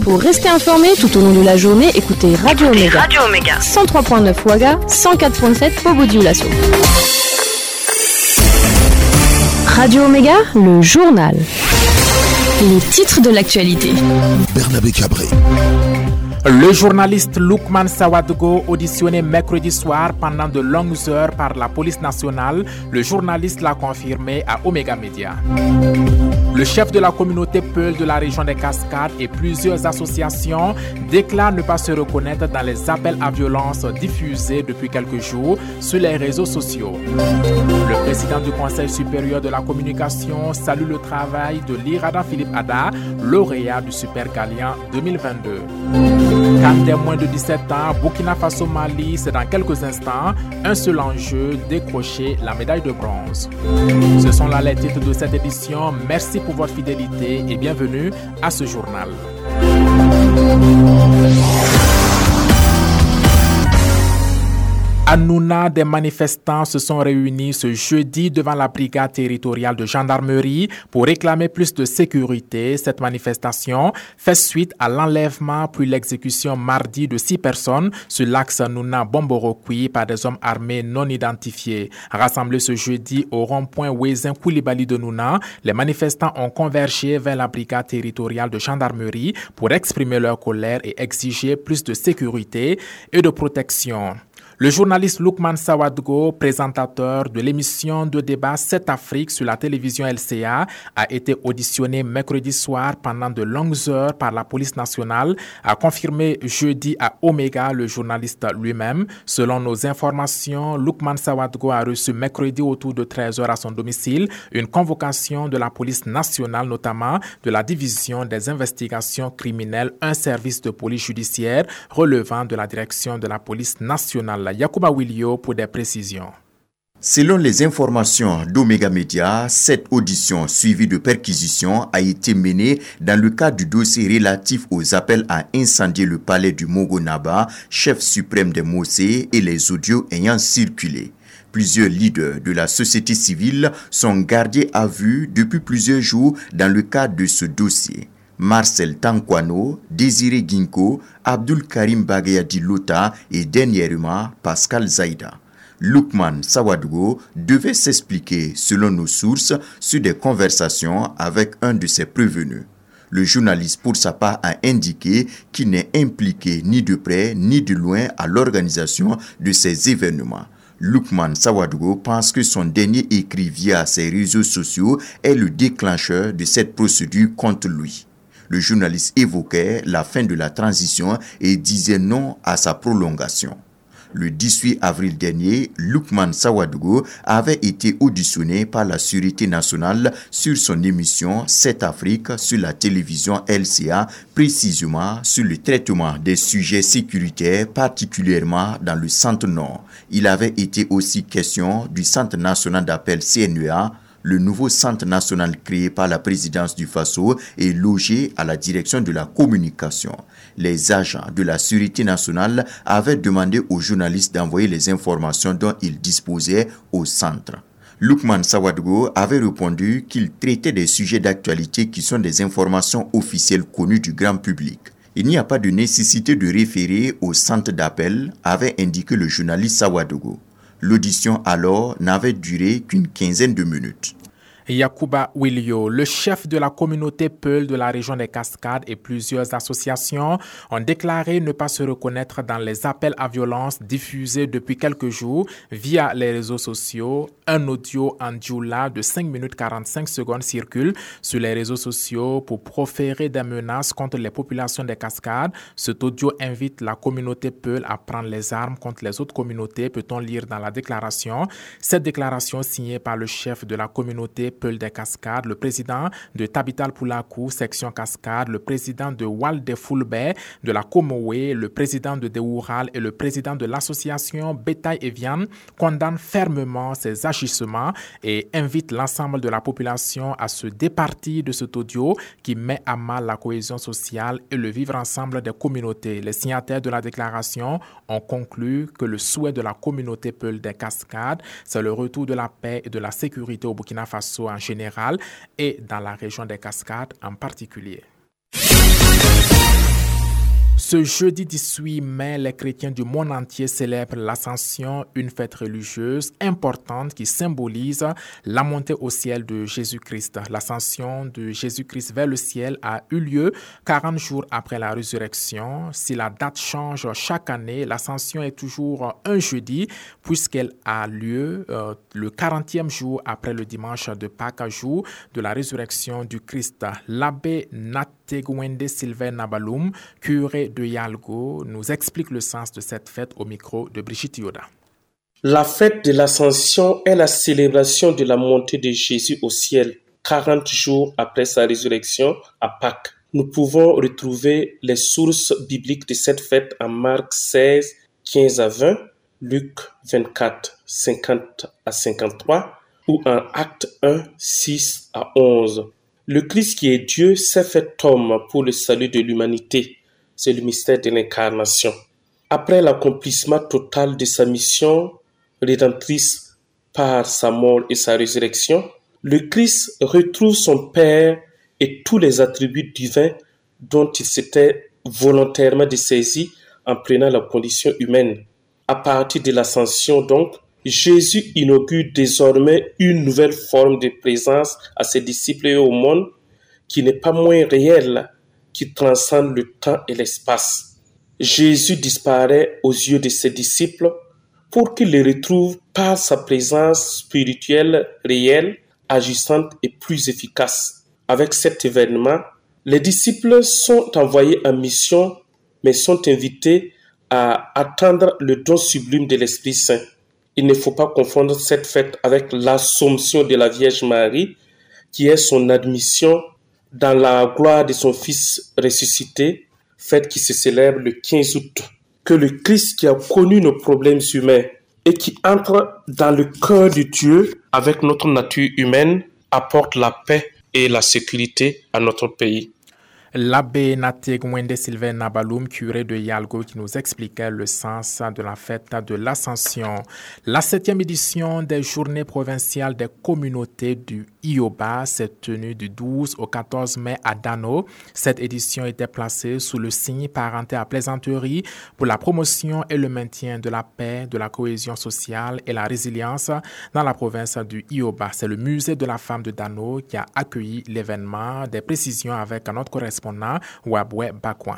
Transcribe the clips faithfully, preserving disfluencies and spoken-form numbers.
Pour rester informé tout au long de la journée, écoutez Radio Omega. Radio Omega. cent trois virgule neuf Ouaga, cent quatre virgule sept Bobo-Dioulasso. Radio Omega, le journal. Les titres de l'actualité. Bernabé Cabré. Le journaliste Lukman Sawadgo, auditionné mercredi soir pendant de longues heures par la police nationale, le journaliste l'a confirmé à Omega Media. Le chef de la communauté Peul de la région des Cascades et plusieurs associations déclarent ne pas se reconnaître dans les appels à violence diffusés depuis quelques jours sur les réseaux sociaux. Le président du Conseil supérieur de la communication salue le travail de l'Irada Philippe Ada, lauréat du Super Galian deux mille vingt-deux. Quand des moins de dix-sept ans, Burkina Faso Mali, c'est dans quelques instants, un seul enjeu, décrocher la médaille de bronze. Ce sont là les titres de cette édition. Merci pour votre fidélité et bienvenue à ce journal. À Nouna, des manifestants se sont réunis ce jeudi devant la brigade territoriale de gendarmerie pour réclamer plus de sécurité. Cette manifestation fait suite à l'enlèvement puis l'exécution mardi de six personnes sur l'axe Nouna-Bomborokwi par des hommes armés non identifiés. Rassemblés ce jeudi au rond-point Ouezin Koulibaly de Nouna, les manifestants ont convergé vers la brigade territoriale de gendarmerie pour exprimer leur colère et exiger plus de sécurité et de protection. Le journaliste Lukman Sawadgo, présentateur de l'émission de débat sept Afrique sur la télévision L C A, a été auditionné mercredi soir pendant de longues heures par la police nationale, a confirmé jeudi à Omega le journaliste lui-même. Selon nos informations, Lukman Sawadgo a reçu mercredi autour de treize heures à son domicile une convocation de la police nationale, notamment de la division des investigations criminelles, un service de police judiciaire relevant de la direction de la police nationale. Yacouba Willio pour des précisions. Selon les informations d'Omega Media, cette audition suivie de perquisitions a été menée dans le cadre du dossier relatif aux appels à incendier le palais du Mogonaba, chef suprême des Mossé, et les audios ayant circulé. Plusieurs leaders de la société civile sont gardés à vue depuis plusieurs jours dans le cadre de ce dossier. Marcel Tankwano, Désiré Ginko, Abdul Karim Bagayadi Lota et dernièrement Pascal Zaïda. Lukman Sawadgo devait s'expliquer selon nos sources sur des conversations avec un de ses prévenus. Le journaliste pour sa part a indiqué qu'il n'est impliqué ni de près ni de loin à l'organisation de ces événements. Lukman Sawadgo pense que son dernier écrit via ses réseaux sociaux est le déclencheur de cette procédure contre lui. Le journaliste évoquait la fin de la transition et disait non à sa prolongation. Le dix-huit avril dernier, Lukman Sawadgo avait été auditionné par la Sûreté nationale sur son émission sept Afrique sur la télévision L C A, précisément sur le traitement des sujets sécuritaires, particulièrement dans le Centre-Nord. Il avait été aussi question du Centre national d'appel C N E A, le nouveau centre national créé par la présidence du Faso est logé à la direction de la communication. Les agents de la Sûreté nationale avaient demandé aux journalistes d'envoyer les informations dont ils disposaient au centre. Lukman Sawadgo avait répondu qu'il traitait des sujets d'actualité qui sont des informations officielles connues du grand public. Il n'y a pas de nécessité de référer au centre d'appel, avait indiqué le journaliste Sawadgo. L'audition alors n'avait duré qu'une quinzaine de minutes. Yacouba Willio, le chef de la communauté Peul de la région des Cascades et plusieurs associations ont déclaré ne pas se reconnaître dans les appels à violence diffusés depuis quelques jours via les réseaux sociaux. Un audio en djoula de cinq minutes quarante-cinq secondes circule sur les réseaux sociaux pour proférer des menaces contre les populations des Cascades. Cet audio invite la communauté Peul à prendre les armes contre les autres communautés, peut-on lire dans la déclaration. Cette déclaration signée par le chef de la communauté Peul des Cascades, le président de Tabital Poulakou, section Cascade, le président de Walde Fulbe, de la Comoé, le président de Déoural et le président de l'association Bétail et Viande condamnent fermement ces agissements et invitent l'ensemble de la population à se départir de cet audio qui met à mal la cohésion sociale et le vivre ensemble des communautés. Les signataires de la déclaration ont conclu que le souhait de la communauté Peul des Cascades, c'est le retour de la paix et de la sécurité au Burkina Faso en général et dans la région des Cascades en particulier. Ce jeudi dix-huit mai, les chrétiens du monde entier célèbrent l'Ascension, une fête religieuse importante qui symbolise la montée au ciel de Jésus-Christ. L'Ascension de Jésus-Christ vers le ciel a eu lieu quarante jours après la résurrection. Si la date change chaque année, l'Ascension est toujours un jeudi puisqu'elle a lieu euh, le quarantième jour après le dimanche de Pâques, jour de la résurrection du Christ. L'abbé Nategwende Sylvain Nabaloum, curé de Yalgo, nous explique le sens de cette fête au micro de Brigitte Yoda. La fête de l'Ascension est la célébration de la montée de Jésus au ciel, quarante jours après sa résurrection à Pâques. Nous pouvons retrouver les sources bibliques de cette fête en Marc seize, quinze à vingt, Luc vingt-quatre, cinquante à cinquante-trois ou en Acte un, six à onze. Le Christ qui est Dieu s'est fait homme pour le salut de l'humanité. C'est le mystère de l'incarnation. Après l'accomplissement total de sa mission rédemptrice par sa mort et sa résurrection, le Christ retrouve son Père et tous les attributs divins dont il s'était volontairement dessaisi en prenant la condition humaine. À partir de l'ascension donc, Jésus inaugure désormais une nouvelle forme de présence à ses disciples et au monde qui n'est pas moins réelle, qui transcende le temps et l'espace. Jésus disparaît aux yeux de ses disciples pour qu'ils le retrouvent par sa présence spirituelle réelle, agissante et plus efficace. Avec cet événement, les disciples sont envoyés en mission, mais sont invités à attendre le don sublime de l'Esprit Saint. Il ne faut pas confondre cette fête avec l'Assomption de la Vierge Marie, qui est son admission dans la gloire de son Fils ressuscité, fête qui se célèbre le quinze août. Que le Christ qui a connu nos problèmes humains et qui entre dans le cœur de Dieu avec notre nature humaine apporte la paix et la sécurité à notre pays. L'abbé Nategwende Sylvain Nabaloum, curé de Yalgo, qui nous expliquait le sens de la fête de l'Ascension. La septième édition des Journées provinciales des communautés du Ioba s'est tenue du douze au quatorze mai à Dano. Cette édition était placée sous le signe parenté à plaisanterie pour la promotion et le maintien de la paix, de la cohésion sociale et la résilience dans la province du Ioba. C'est le musée de la femme de Dano qui a accueilli l'événement. Des précisions avec notre correspondant Wabwe Bakwan.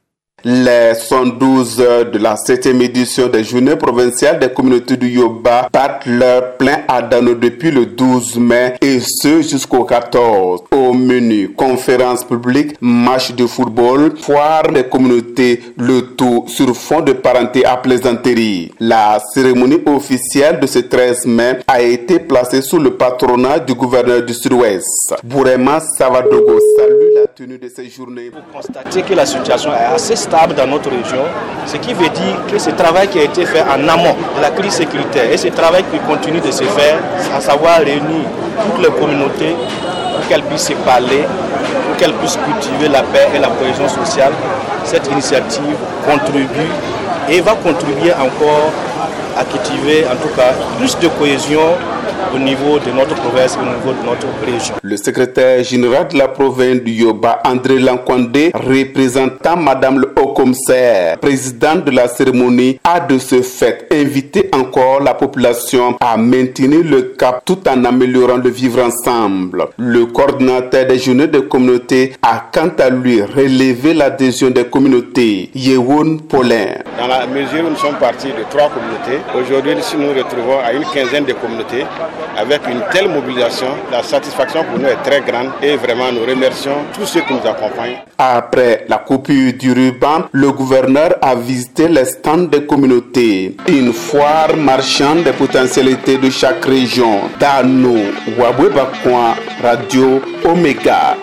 Les soixante-douze heures de la septième édition des Journées provinciales des communautés du Yoba battent leur plein à Dano depuis le douze mai et ce jusqu'au quatorze. Au menu, conférences publiques, match de football, foire des communautés, le tout sur fond de parenté à plaisanterie. La cérémonie officielle de ce treize mai a été placée sous le patronat du gouverneur du Sud-Ouest. Bourema Savadogo salue la tenue de ces journées. Vous constatez que la situation est assez stable dans notre région, ce qui veut dire que ce travail qui a été fait en amont de la crise sécuritaire et ce travail qui continue de se faire, à savoir réunir toutes les communautés pour qu'elles puissent se parler, pour qu'elles puissent cultiver la paix et la cohésion sociale, cette initiative contribue et va contribuer encore à cultiver en tout cas plus de cohésion au niveau de notre province, au niveau de notre région. Le secrétaire général de la province du Yoba, André Lankwande, représentant Madame le Haut-Commissaire, président de la cérémonie, a de ce fait invité encore la population à maintenir le cap tout en améliorant le vivre ensemble. Le coordinateur des journées de communauté a quant à lui relevé l'adhésion des communautés. Yewoun Paulin. Dans la mesure où nous sommes partis de trois communautés, aujourd'hui nous nous retrouvons à une quinzaine de communautés. Avec une telle mobilisation, la satisfaction pour nous est très grande et vraiment nous remercions tous ceux qui nous accompagnent. Après la coupure du ruban, le gouverneur a visité les stands des communautés, une foire marchand des potentialités de chaque région. Dano, Wabwe Bakwan, Radio Omega.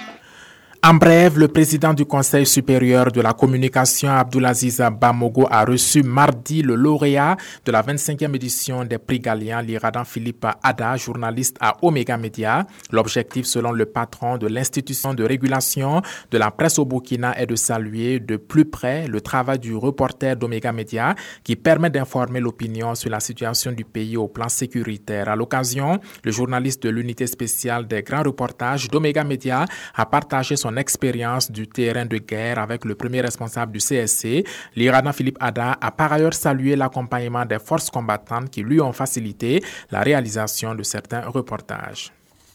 En bref, le président du Conseil supérieur de la communication, Abdoulaziz Bamogo, a reçu mardi le lauréat de la vingt-cinquième édition des prix Gallian, l'Iradan Philippe Ada, journaliste à Omega Media. L'objectif, selon le patron de l'institution de régulation de la presse au Burkina, est de saluer de plus près le travail du reporter d'Omega Media qui permet d'informer l'opinion sur la situation du pays au plan sécuritaire. À l'occasion, le journaliste de l'unité spéciale des grands reportages d'Omega Media a partagé son son expérience du terrain de guerre avec le premier responsable du C S C. L'Iranien Philippe Ada a par ailleurs salué l'accompagnement des forces combattantes qui lui ont facilité la réalisation de certains reportages.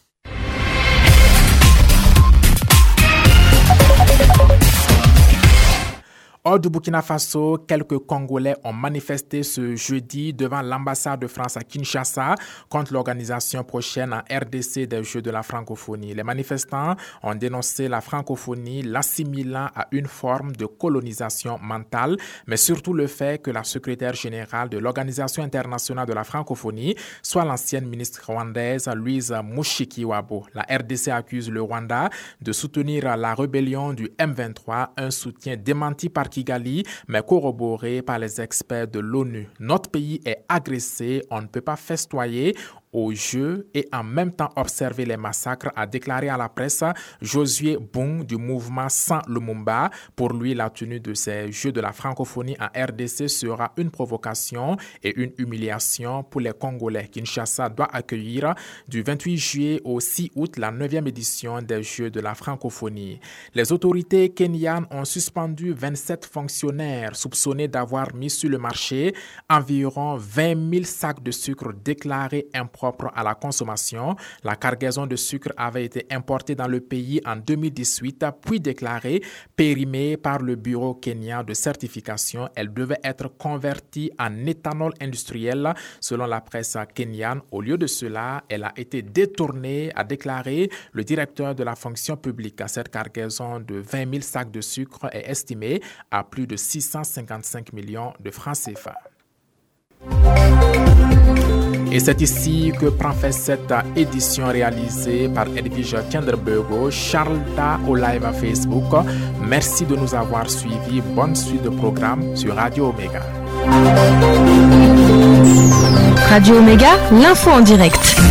Hors du Burkina Faso, quelques Congolais ont manifesté ce jeudi devant l'ambassade de France à Kinshasa contre l'organisation prochaine en R D C des Jeux de la francophonie. Les manifestants ont dénoncé la francophonie, l'assimilant à une forme de colonisation mentale, mais surtout le fait que la secrétaire générale de l'Organisation internationale de la francophonie soit l'ancienne ministre rwandaise Louise Mushikiwabo. La R D C accuse le Rwanda de soutenir la rébellion du M vingt-trois, un soutien démenti par Kigali, mais corroboré par les experts de l'ONU. Notre pays est agressé, on ne peut pas festoyer aux Jeux et en même temps observer les massacres, a déclaré à la presse Josué Bung du mouvement Sans Lumumba. Pour lui, la tenue de ces Jeux de la francophonie en R D C sera une provocation et une humiliation pour les Congolais. Kinshasa doit accueillir du vingt-huit juillet au six août la neuvième édition des Jeux de la francophonie. Les autorités kenyanes ont suspendu vingt-sept fonctionnaires soupçonnés d'avoir mis sur le marché environ vingt mille sacs de sucre déclarés impropres propre à la consommation. La cargaison de sucre avait été importée dans le pays en deux mille dix-huit, puis déclarée périmée par le bureau kenyan de certification. Elle devait être convertie en éthanol industriel, selon la presse kenyane. Au lieu de cela, elle a été détournée, a déclaré le directeur de la fonction publique. Cette cargaison de vingt mille sacs de sucre est estimée à plus de six cent cinquante-cinq millions de francs C F A. Et c'est ici que prend fin cette édition réalisée par Edwige Tiendrbergo, Charles Da au live à Facebook. Merci de nous avoir suivis. Bonne suite de programme sur Radio Omega. Radio Omega, l'info en direct.